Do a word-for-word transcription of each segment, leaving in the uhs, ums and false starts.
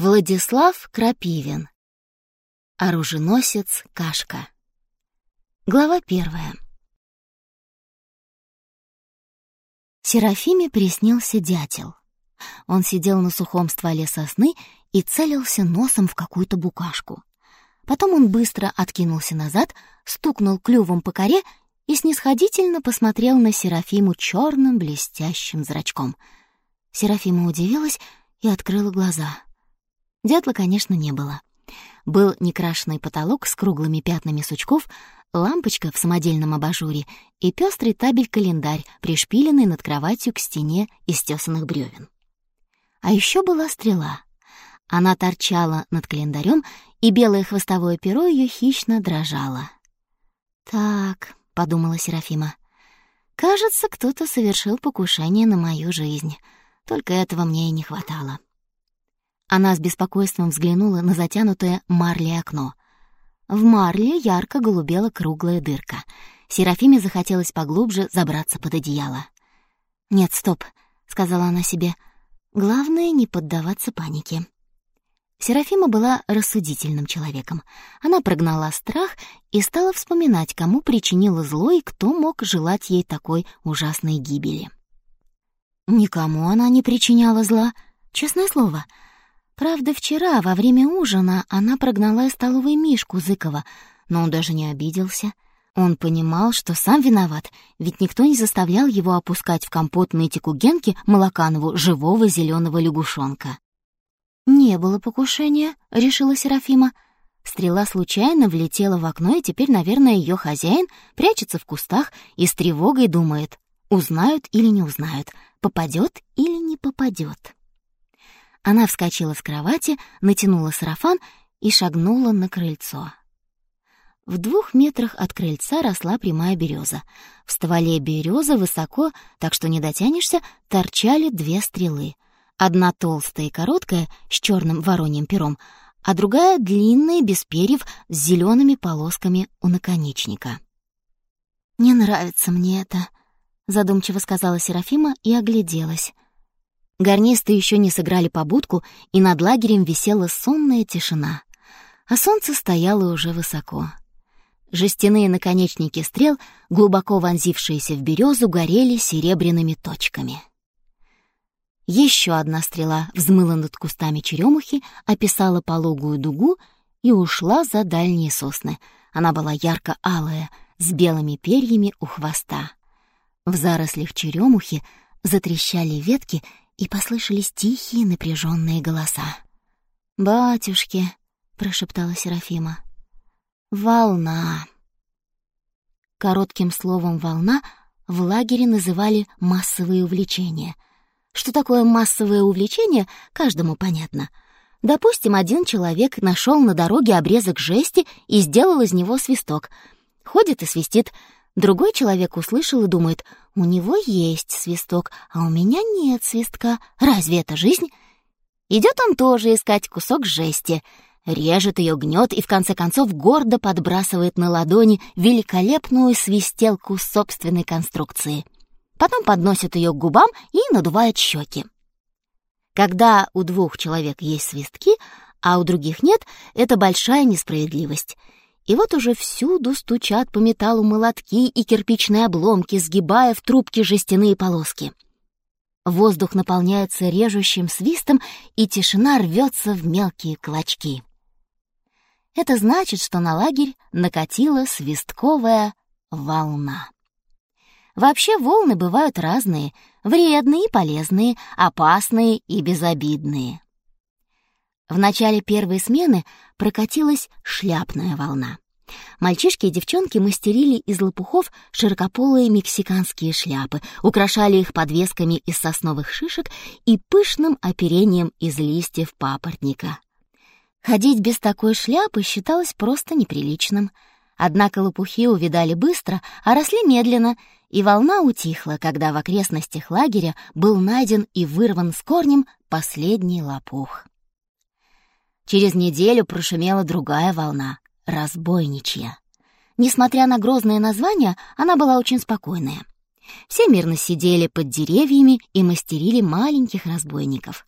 Владислав Крапивин. Оруженосец Кашка. Глава первая. Серафиме приснился дятел. Он сидел на сухом стволе сосны и целился носом в какую-то букашку. Потом он быстро откинулся назад, стукнул клювом по коре и снисходительно посмотрел на Серафиму черным блестящим зрачком. Серафима удивилась и открыла глаза. Дятла, конечно, не было. Был некрашенный потолок с круглыми пятнами сучков, лампочка в самодельном абажуре и пестрый табель-календарь, пришпиленный над кроватью к стене из тесаных бревен. А еще была стрела. Она торчала над календарем, и белое хвостовое перо ее хищно дрожало. «Так», — подумала Серафима, — «кажется, кто-то совершил покушение на мою жизнь. Только этого мне и не хватало». Она с беспокойством взглянула на затянутое марлей окно. В марле ярко голубела круглая дырка. Серафиме захотелось поглубже забраться под одеяло. «Нет, стоп», — сказала она себе, — «главное не поддаваться панике». Серафима была рассудительным человеком. Она прогнала страх и стала вспоминать, кому причинила зло и кто мог желать ей такой ужасной гибели. Никому она не причиняла зла, честное слово. Правда, вчера во время ужина она прогнала из столовой Мишку Зыкова, но он даже не обиделся. Он понимал, что сам виноват, ведь никто не заставлял его опускать в компот нытику Генке Молоканову живого зеленого лягушонка. «Не было покушения», — решила Серафима. Стрела случайно влетела в окно, и теперь, наверное, ее хозяин прячется в кустах и с тревогой думает, узнают или не узнают, попадет или не попадет. Она вскочила с кровати, натянула сарафан и шагнула на крыльцо. В двух метрах от крыльца росла прямая береза. В стволе березы высоко, так что не дотянешься, торчали две стрелы. Одна толстая и короткая, с черным вороньим пером, а другая длинная, без перьев, с зелеными полосками у наконечника. «Не нравится мне это», — задумчиво сказала Серафима и огляделась. Гарнисты еще не сыграли побудку, и над лагерем висела сонная тишина, а солнце стояло уже высоко. Жестяные наконечники стрел, глубоко вонзившиеся в березу, горели серебряными точками. Еще одна стрела взмыла над кустами черемухи, описала пологую дугу и ушла за дальние сосны. Она была ярко-алая, с белыми перьями у хвоста. В зарослях черемухи затрещали ветки, и послышались тихие напряженные голоса. «Батюшки», — прошептала Серафима, — «волна». Коротким словом «волна» в лагере называли массовые увлечения. Что такое массовое увлечение, каждому понятно. Допустим, один человек нашел на дороге обрезок жести и сделал из него свисток. Ходит и свистит. Другой человек услышал и думает, у него есть свисток, а у меня нет свистка. Разве это жизнь? Идет он тоже искать кусок жести. Режет ее, гнет и в конце концов гордо подбрасывает на ладони великолепную свистелку собственной конструкции. Потом подносит ее к губам и надувает щеки. Когда у двух человек есть свистки, а у других нет, это большая несправедливость. И вот уже всюду стучат по металлу молотки и кирпичные обломки, сгибая в трубки жестяные полоски. Воздух наполняется режущим свистом, и тишина рвется в мелкие клочки. Это значит, что на лагерь накатила свистковая волна. Вообще волны бывают разные, вредные и полезные, опасные и безобидные. В начале первой смены прокатилась шляпная волна. Мальчишки и девчонки мастерили из лопухов широкополые мексиканские шляпы, украшали их подвесками из сосновых шишек и пышным оперением из листьев папоротника. Ходить без такой шляпы считалось просто неприличным. Однако лопухи увядали быстро, а росли медленно, и волна утихла, когда в окрестностях лагеря был найден и вырван с корнем последний лопух. Через неделю прошумела другая волна — разбойничья. Несмотря на грозное название, она была очень спокойная. Все мирно сидели под деревьями и мастерили маленьких разбойников.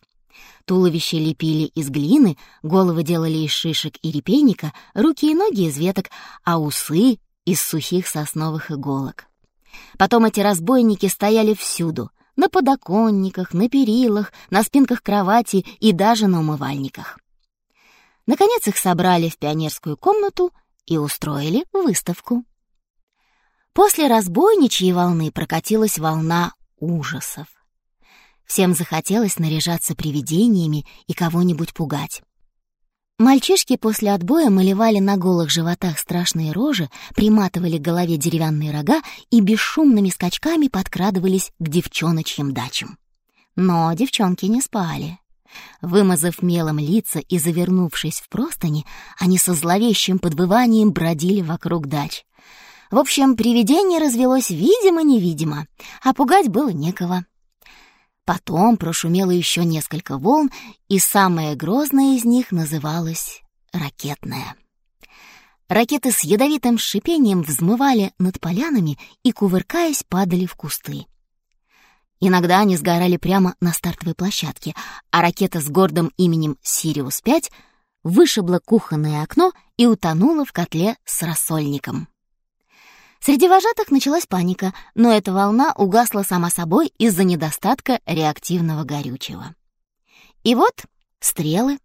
Туловище лепили из глины, головы делали из шишек и репейника, руки и ноги из веток, а усы — из сухих сосновых иголок. Потом эти разбойники стояли всюду — на подоконниках, на перилах, на спинках кровати и даже на умывальниках. Наконец их собрали в пионерскую комнату и устроили выставку. После разбойничьей волны прокатилась волна ужасов. Всем захотелось наряжаться привидениями и кого-нибудь пугать. Мальчишки после отбоя малевали на голых животах страшные рожи, приматывали к голове деревянные рога и бесшумными скачками подкрадывались к девчоночьим дачам. Но девчонки не спали. Вымазав мелом лица и завернувшись в простыни, они со зловещим подвыванием бродили вокруг дач. В общем, привидение развелось видимо-невидимо, а пугать было некого. Потом прошумело еще несколько волн, и самая грозная из них называлась ракетная. Ракеты с ядовитым шипением взмывали над полянами и, кувыркаясь, падали в кусты. Иногда они сгорали прямо на стартовой площадке, а ракета с гордым именем «Сириус пять» вышибла кухонное окно и утонула в котле с рассольником. Среди вожатых началась паника, но эта волна угасла сама собой из-за недостатка реактивного горючего. И вот стрелы,